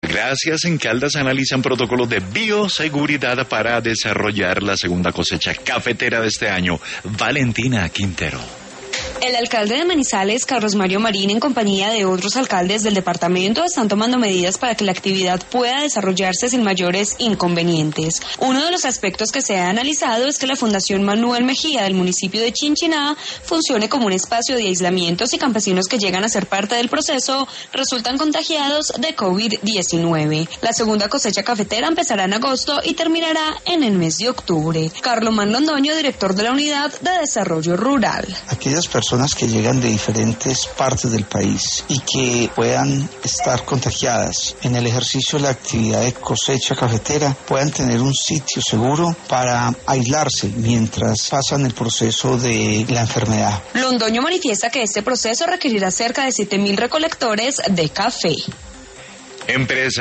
Gracias. En Caldas analizan protocolos de bioseguridad para desarrollar la segunda cosecha cafetera de este año. Valentina Quintero. El alcalde de Manizales, Carlos Mario Marín, en compañía de otros alcaldes del departamento, están tomando medidas para que la actividad pueda desarrollarse sin mayores inconvenientes. Uno de los aspectos que se ha analizado es que la Fundación Manuel Mejía del municipio de Chinchiná funcione como un espacio de aislamiento si campesinos que llegan a ser parte del proceso resultan contagiados de COVID-19. La segunda cosecha cafetera empezará en agosto y terminará en el mes de octubre. Carlomán Londoño, director de la Unidad de Desarrollo Rural. Aquellas personas que llegan de diferentes partes del país y que puedan estar contagiadas en el ejercicio de la actividad de cosecha cafetera puedan tener un sitio seguro para aislarse mientras pasan el proceso de la enfermedad. Londoño manifiesta que este proceso requerirá cerca de 7.000 recolectores de café. Empresa